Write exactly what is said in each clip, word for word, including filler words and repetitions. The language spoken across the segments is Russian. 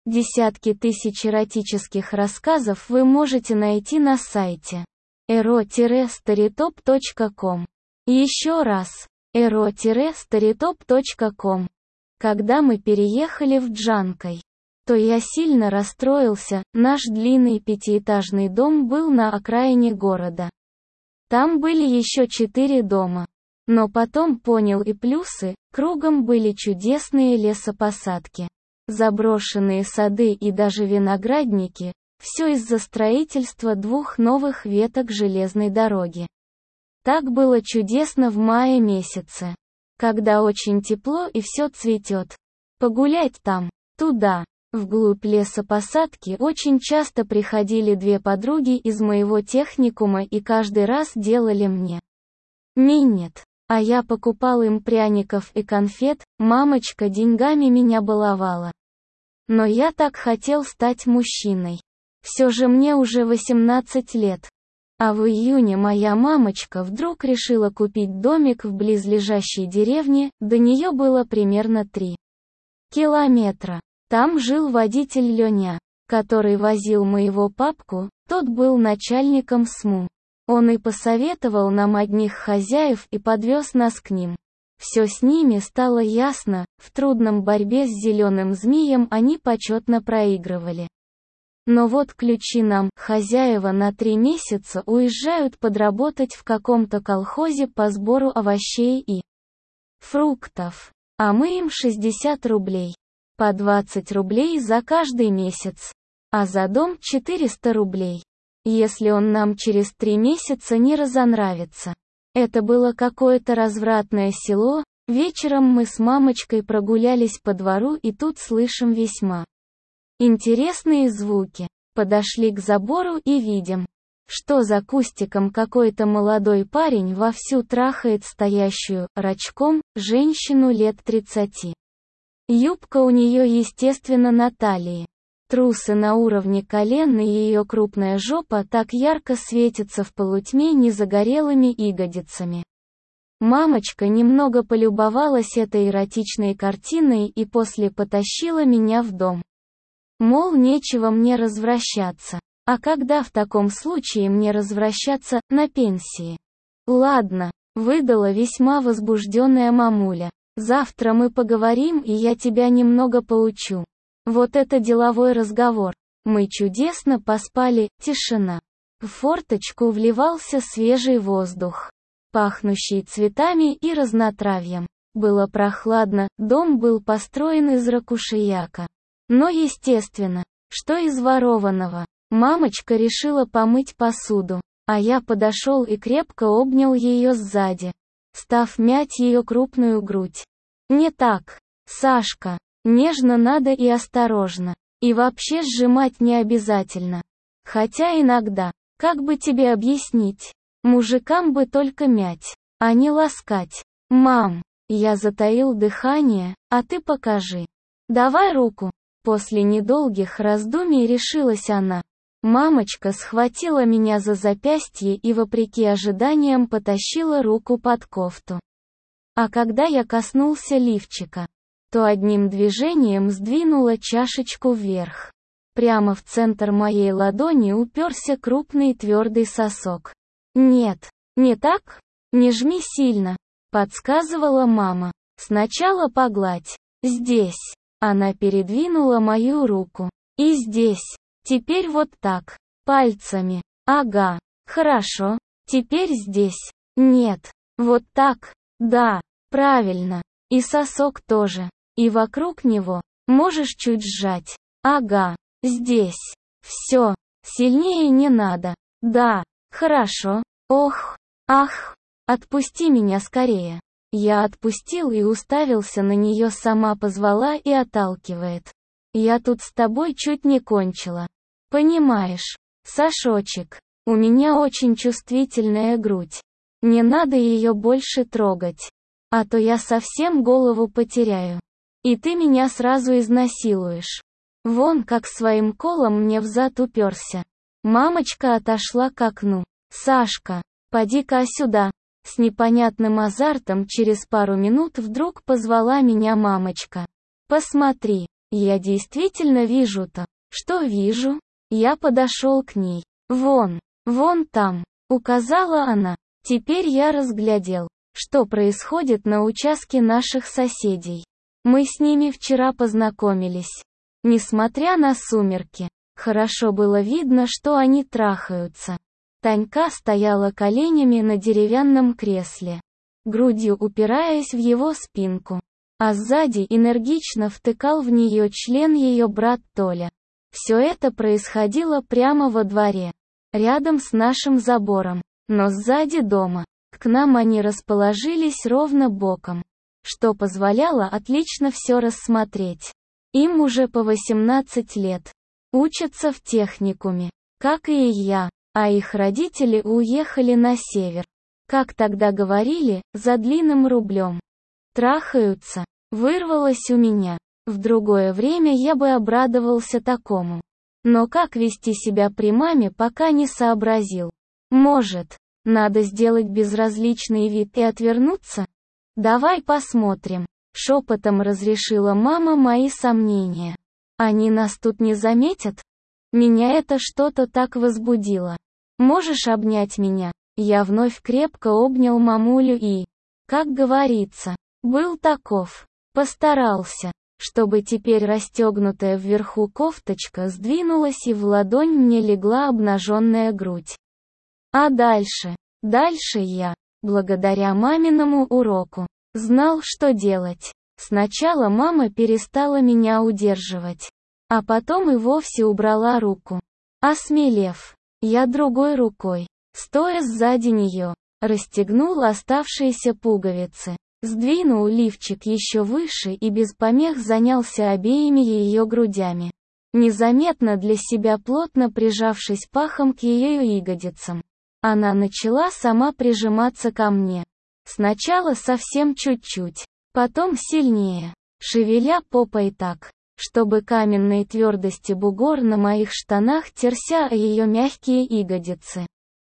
Десятки тысяч эротических рассказов вы можете найти на сайте эро старитоп точка ком. Еще раз, эро старитоп точка ком. Когда мы переехали в Джанкой, то я сильно расстроился, наш длинный пятиэтажный дом был на окраине города. Там были еще четыре дома. Но потом понял и плюсы, кругом были чудесные лесопосадки, заброшенные сады и даже виноградники, все из-за строительства двух новых веток железной дороги. Так было чудесно в мае месяце, когда очень тепло и все цветет. Погулять там, туда, вглубь лесопосадки очень часто приходили две подруги из моего техникума и каждый раз делали мне минет. А я покупал им пряников и конфет, мамочка деньгами меня баловала. Но я так хотел стать мужчиной. Все же мне уже восемнадцать лет. А в июне моя мамочка вдруг решила купить домик в близлежащей деревне, до нее было примерно три километра. Там жил водитель Леня, который возил моего папку, тот был начальником СМУ. Он и посоветовал нам одних хозяев и подвез нас к ним. Все с ними стало ясно, в трудном борьбе с зеленым змеем они почетно проигрывали. Но вот ключи нам, хозяева, на три месяца уезжают подработать в каком-то колхозе по сбору овощей и фруктов. А мы им шестьдесят рублей. По двадцать рублей за каждый месяц. А за дом четыреста рублей. Если он нам через три месяца не разонравится. Это было какое-то развратное село, вечером мы с мамочкой прогулялись по двору и тут слышим весьма интересные звуки. Подошли к забору и видим, что за кустиком какой-то молодой парень вовсю трахает стоящую, рачком, женщину лет тридцати. Юбка у нее естественно на талии. Трусы на уровне колен и ее крупная жопа так ярко светится в полутьме незагорелыми ягодицами. Мамочка немного полюбовалась этой эротичной картиной и после потащила меня в дом. Мол, нечего мне развращаться. А когда в таком случае мне развращаться, на пенсии? Ладно, выдала весьма возбужденная мамуля. Завтра мы поговорим и я тебя немного поучу. Вот это деловой разговор. Мы чудесно поспали, тишина. В форточку вливался свежий воздух, пахнущий цветами и разнотравьем. Было прохладно, дом был построен из ракушияка. Но естественно, что из ворованного. Мамочка решила помыть посуду, а я подошел и крепко обнял ее сзади, став мять ее крупную грудь. Не так, Сашка. Нежно надо и осторожно. И вообще сжимать не обязательно. Хотя иногда, как бы тебе объяснить, мужикам бы только мять, а не ласкать. Мам, я затаил дыхание, а ты покажи. Давай руку. После недолгих раздумий решилась она. Мамочка схватила меня за запястье и вопреки ожиданиям потащила руку под кофту. А когда я коснулся лифчика, то одним движением сдвинула чашечку вверх. Прямо в центр моей ладони уперся крупный твердый сосок. «Нет, не так? Не жми сильно», — подсказывала мама. «Сначала погладь. Здесь». Она передвинула мою руку. «И здесь. Теперь вот так. Пальцами. Ага. Хорошо. Теперь здесь. Нет. Вот так. Да. Правильно. И сосок тоже. И вокруг него. Можешь чуть сжать. Ага. Здесь. Все. Сильнее не надо. Да. Хорошо. Ох. Ах. Отпусти меня скорее». Я отпустил и уставился на нее, сама позвала и отталкивает. «Я тут с тобой чуть не кончила. Понимаешь, Сашочек, у меня очень чувствительная грудь. Не надо ее больше трогать. А то я совсем голову потеряю. И ты меня сразу изнасилуешь. Вон как своим колом мне взад уперся». Мамочка отошла к окну. «Сашка, поди-ка сюда». С непонятным азартом через пару минут вдруг позвала меня мамочка. «Посмотри, Я действительно вижу-то. Что вижу? Я подошел к ней. Вон, вон там, указала она. Теперь я разглядел, что происходит на участке наших соседей. Мы с ними вчера познакомились. Несмотря на сумерки, хорошо было видно, что они трахаются. Танька стояла коленями на деревянном кресле, грудью упираясь в его спинку, а сзади энергично втыкал в нее член ее брат Толя. Все это происходило прямо во дворе, рядом с нашим забором, но сзади дома. К нам они расположились ровно боком, что позволяло отлично все рассмотреть. Им уже по восемнадцать лет. Учатся в техникуме, как и я, а их родители уехали на север. Как тогда говорили, за длинным рублем. Трахаются. Вырвалось у меня. В другое время я бы обрадовался такому. Но как вести себя при маме, пока не сообразил. Может, надо сделать безразличный вид и отвернуться? Давай посмотрим. Шепотом разрешила мама мои сомнения. Они нас тут не заметят? Меня это что-то так возбудило. Можешь обнять меня? Я вновь крепко обнял мамулю и, как говорится, был таков. Постарался, чтобы теперь расстегнутая вверху кофточка сдвинулась и в ладонь мне легла обнаженная грудь. А дальше, дальше я, благодаря маминому уроку, знал, что делать. Сначала мама перестала меня удерживать, а потом и вовсе убрала руку. Осмелев, я другой рукой, стоя сзади нее, расстегнул оставшиеся пуговицы, сдвинул лифчик еще выше и без помех занялся обеими ее грудями, незаметно для себя плотно прижавшись пахом к ее ягодицам. Она начала сама прижиматься ко мне. Сначала совсем чуть-чуть, потом сильнее, шевеля попой так, чтобы каменной твердости бугор на моих штанах терся о ее мягкие ягодицы.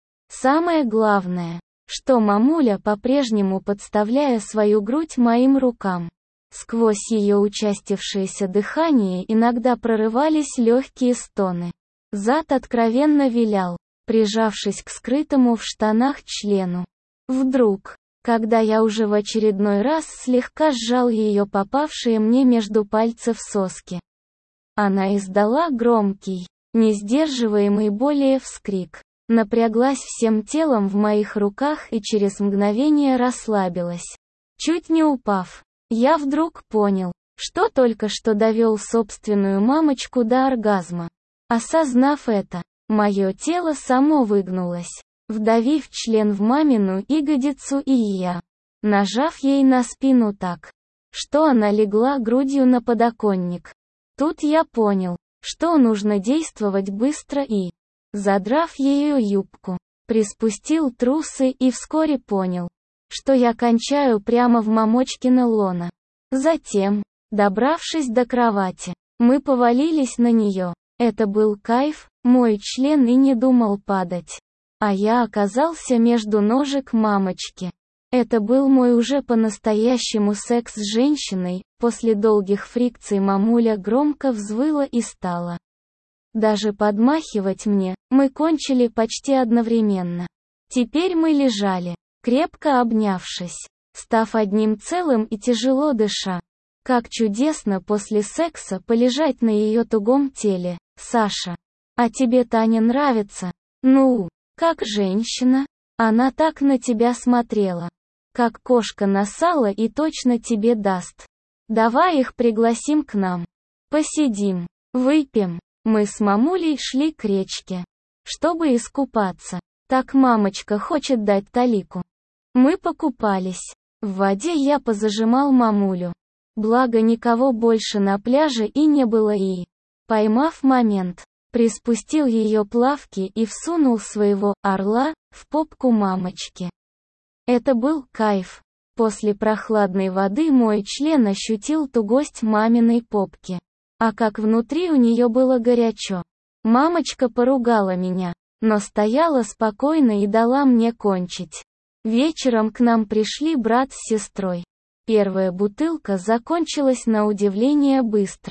Самое главное, что мамуля, по-прежнему подставляя свою грудь моим рукам, сквозь ее участившееся дыхание иногда прорывались легкие стоны. Зад откровенно вилял, прижавшись к скрытому в штанах члену. Вдруг, когда я уже в очередной раз слегка сжал ее попавшие мне между пальцев соски, она издала громкий, несдерживаемый более вскрик, напряглась всем телом в моих руках и через мгновение расслабилась. Чуть не упав, я вдруг понял, что только что довел собственную мамочку до оргазма. Осознав это, мое тело само выгнулось, вдавив член в мамину ягодицу, и я, нажав ей на спину так, что она легла грудью на подоконник. Тут я понял, что нужно действовать быстро и, задрав ее юбку, приспустил трусы и вскоре понял, что я кончаю прямо в мамочкино лоно. Затем, добравшись до кровати, мы повалились на нее. Это был кайф, мой член и не думал падать. А я оказался между ножек мамочки. Это был мой уже по-настоящему секс с женщиной. После долгих фрикций мамуля громко взвыла и стала даже подмахивать мне. Мы кончили почти одновременно. Теперь мы лежали, крепко обнявшись, став одним целым и тяжело дыша. Как чудесно после секса полежать на ее тугом теле, Саша. А тебе, Таня, нравится? Ну, как женщина? Она так на тебя смотрела. Как кошка на сало и точно тебе даст. Давай их пригласим к нам. Посидим, выпьем. Мы с мамулей шли к речке, чтобы искупаться. Так мамочка хочет дать талику. Мы покупались. В воде я позажимал мамулю. Благо никого больше на пляже и не было и, поймав момент, приспустил ее плавки и всунул своего орла в попку мамочки. Это был кайф. После прохладной воды мой член ощутил тугость маминой попки. А как внутри у нее было горячо. Мамочка поругала меня, но стояла спокойно и дала мне кончить. Вечером к нам пришли брат с сестрой. Первая бутылка закончилась на удивление быстро.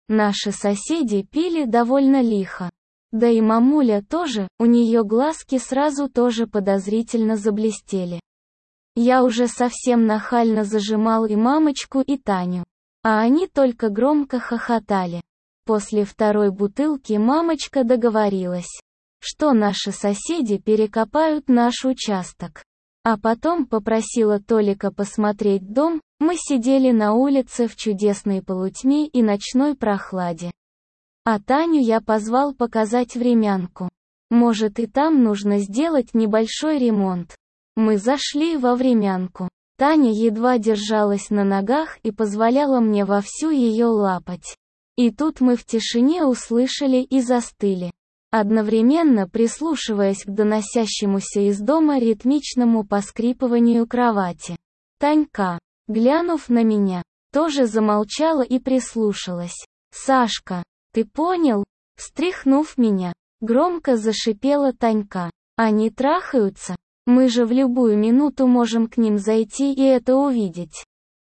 Наши соседи пили довольно лихо. Да и мамуля тоже, у нее глазки сразу тоже подозрительно заблестели. Я уже совсем нахально зажимал и мамочку, и Таню. А они только громко хохотали. После второй бутылки мамочка договорилась, что наши соседи перекопают наш участок. А потом попросила Толика посмотреть дом. Мы сидели на улице в чудесной полутьме и ночной прохладе. А Таню я позвал показать времянку. Может, и там нужно сделать небольшой ремонт. Мы зашли во времянку. Таня едва держалась на ногах и позволяла мне вовсю ее лапать. И тут мы в тишине услышали и застыли, одновременно прислушиваясь к доносящемуся из дома ритмичному поскрипыванию кровати. Танька, глянув на меня, тоже замолчала и прислушалась. «Сашка, ты понял?» Встряхнув меня, громко зашипела Танька. «Они трахаются? Мы же в любую минуту можем к ним зайти и это увидеть.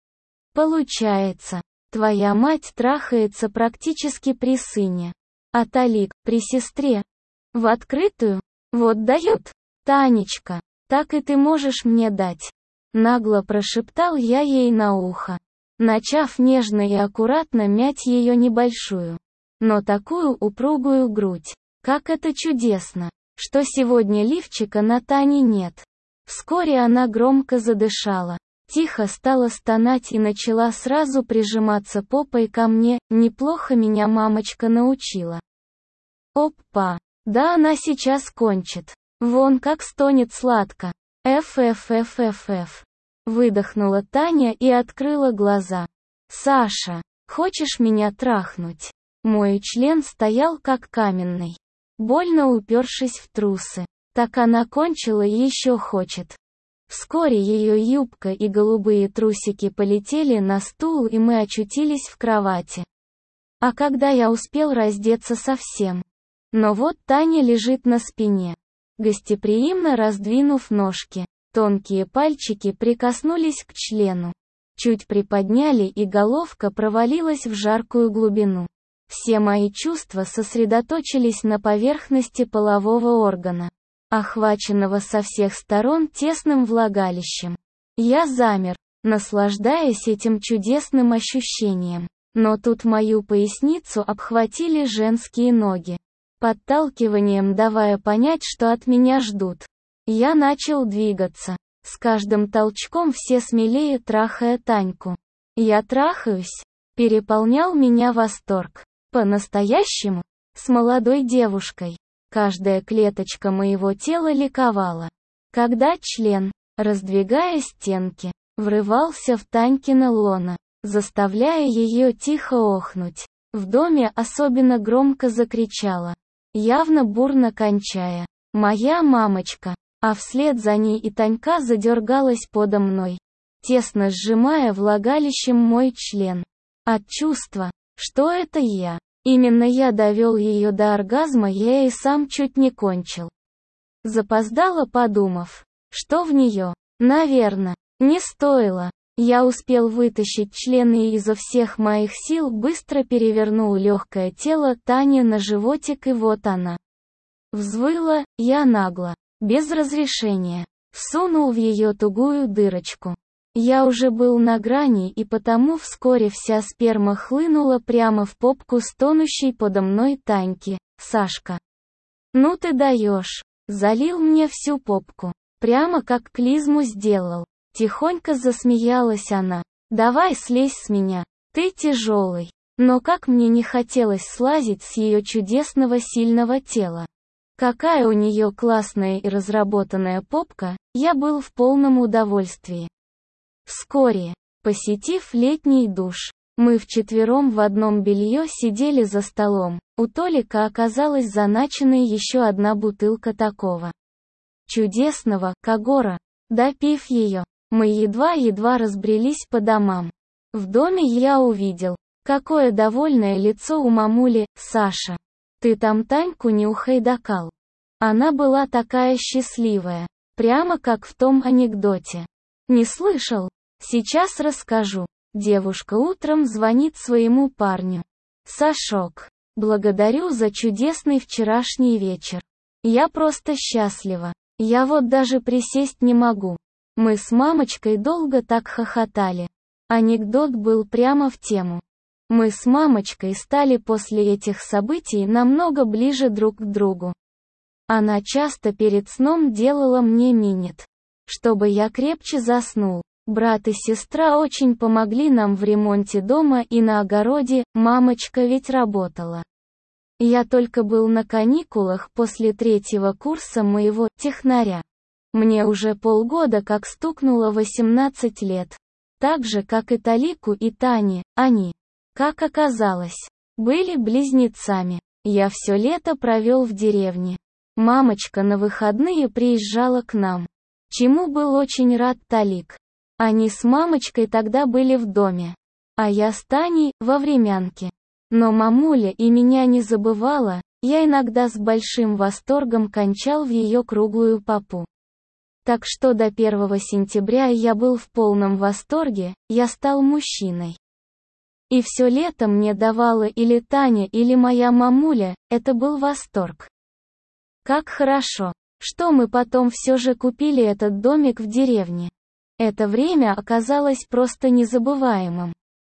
Получается, твоя мать трахается практически при сыне, а Толик при сестре. В открытую? Вот дают. Танечка, так и ты можешь мне дать». Нагло прошептал я ей на ухо, начав нежно и аккуратно мять ее небольшую, но такую упругую грудь. Как это чудесно, что сегодня лифчика на Тане нет. Вскоре она громко задышала, тихо стала стонать и начала сразу прижиматься попой ко мне. Неплохо меня мамочка научила. Опа, да она сейчас кончит. Вон как стонет сладко. Ф-ф-ф-ф-ф. Выдохнула Таня и открыла глаза. «Саша, хочешь меня трахнуть?» Мой член стоял как каменный, больно упершись в трусы. Так она кончила и еще хочет. Вскоре ее юбка и голубые трусики полетели на стул, и мы очутились в кровати. А когда я успел раздеться совсем? Но вот Таня лежит на спине, гостеприимно раздвинув ножки. Тонкие пальчики прикоснулись к члену, чуть приподняли, и головка провалилась в жаркую глубину. Все мои чувства сосредоточились на поверхности полового органа, охваченного со всех сторон тесным влагалищем. Я замер, наслаждаясь этим чудесным ощущением. Но тут мою поясницу обхватили женские ноги, подталкиванием давая понять, что от меня ждут. Я начал двигаться, с каждым толчком все смелее трахая Таньку. Я трахаюсь, переполнял меня восторг. По-настоящему, с молодой девушкой. Каждая клеточка моего тела ликовала. Когда член, раздвигая стенки, врывался в Танькино лоно, заставляя ее тихо охнуть. В доме особенно громко закричала, явно бурно кончая, «Моя мамочка!» А вслед за ней и Танька задергалась подо мной, тесно сжимая влагалищем мой член. От чувства, что это я, именно я довел ее до оргазма, я и сам чуть не кончил. Запоздало подумав, что в нее, наверное, не стоило. Я успел вытащить член и изо всех моих сил быстро перевернул легкое тело Тани на животик, и вот она. Взвыла, я нагло, без разрешения, всунул в ее тугую дырочку. Я уже был на грани, и потому вскоре вся сперма хлынула прямо в попку стонущей подо мной Таньки. «Сашка, ну ты даешь!» Залил мне всю попку, прямо как клизму сделал. Тихонько засмеялась она. «Давай слезь с меня, ты тяжелый». Но как мне не хотелось слазить с ее чудесного сильного тела. Какая у нее классная и разработанная попка, я был в полном удовольствии. Вскоре, посетив летний душ, мы вчетвером в одном белье сидели за столом. У Толика оказалась заначенной еще одна бутылка такого чудесного Кагора. Допив ее, мы едва-едва разбрелись по домам. В доме я увидел, какое довольное лицо у мамули. «Саша, ты там Таньку не ухайдакал?» Она была такая счастливая, прямо как в том анекдоте. Не слышал? Сейчас расскажу. Девушка утром звонит своему парню. Сашок. Благодарю за чудесный вчерашний вечер. Я просто счастлива. Я вот даже присесть не могу. Мы с мамочкой долго так хохотали. Анекдот был прямо в тему. Мы с мамочкой стали после этих событий намного ближе друг к другу. Она часто перед сном делала мне минет, чтобы я крепче заснул. Брат и сестра очень помогли нам в ремонте дома и на огороде, мамочка ведь работала. Я только был на каникулах после третьего курса моего технаря. Мне уже полгода как стукнуло восемнадцать лет. Так же, как и Талику и Тане, они, как оказалось, были близнецами. Я все лето провел в деревне. Мамочка на выходные приезжала к нам. Чему был очень рад Талик. Они с мамочкой тогда были в доме. А я с Таней, во времянке. Но мамуля и меня не забывала, я иногда с большим восторгом кончал в ее круглую попу. Так что до первого сентября я был в полном восторге, я стал мужчиной. И все лето мне давала или Таня, или моя мамуля, это был восторг. Как хорошо, что мы потом все же купили этот домик в деревне. Это время оказалось просто незабываемым.